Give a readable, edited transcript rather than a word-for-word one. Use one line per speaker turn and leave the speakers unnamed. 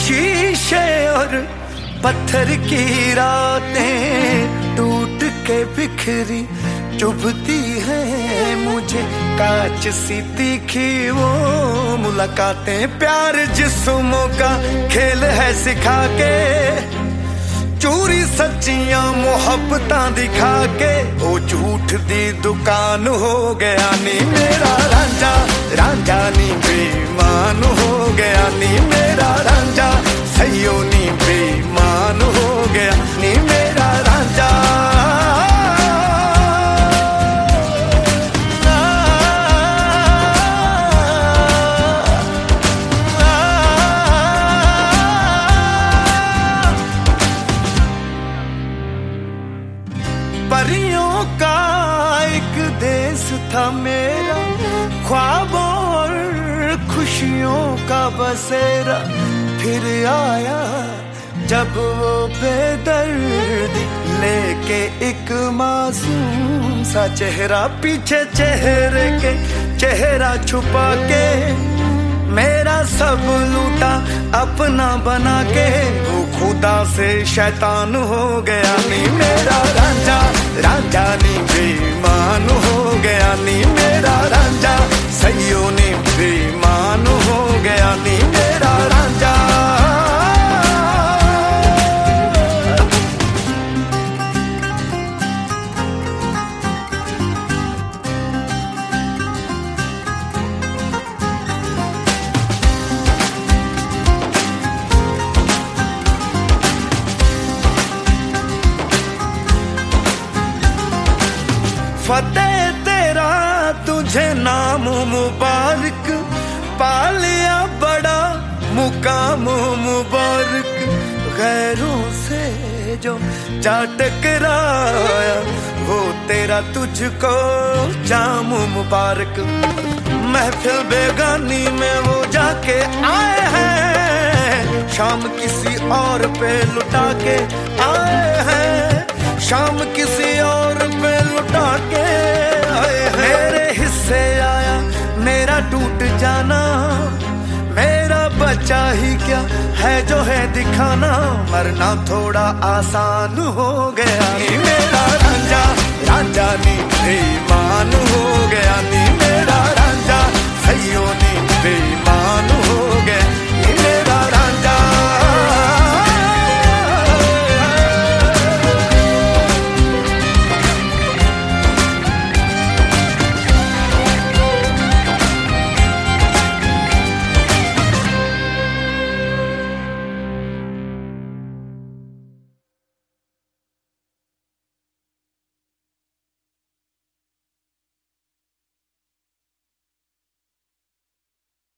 शीशे और पत्थर की रातें टूट के बिखरी चुभती है मुझे, कांच सी तीखी वो मुलाकातें। प्यार जिस्मों का खेल है सिखा के, चोरी सच्चियां मोहब्बतां दिखा के, ओ झूठ दी दुकान हो गया नी मेरा रांझा, रांझा नी बेईमान हो गया नी मेरा रांझा, सैयो नी बेईमान हो गया नी मेरा रांझा। परियों का एक देश था मेरा, ख्वाबों और खुशियों का बसेरा। फिर आया जब वो बेदर्दी लेके एक मासूम सा चेहरा, पीछे चेहरे के चेहरा छुपा के, मेरा सब लूटा अपना बना के, वो खुदा से शैतान हो गया नी मेरा रांझा, रांझा नी बेईमान हो गया नी मेरा रांझा, सैयो नी बेईमान हो गया नी मेरा रांझा। फतेह तेरा तुझे नाम मुबारक, पालिया बड़ा मुकाम मुबारक। गैरों से जो जा टकराया वो तेरा तुझको जाम मुबारक। महफिल बेगानी में वो जाके आए हैं, शाम किसी और पे लुटा के आए हैं, शाम किसी और पे लुटा के आए हैं। मेरे हिस्से आया मेरा टूट जाना, मेरा बचा ही क्या है जो है दिखाना, मरना थोड़ा आसान हो गया।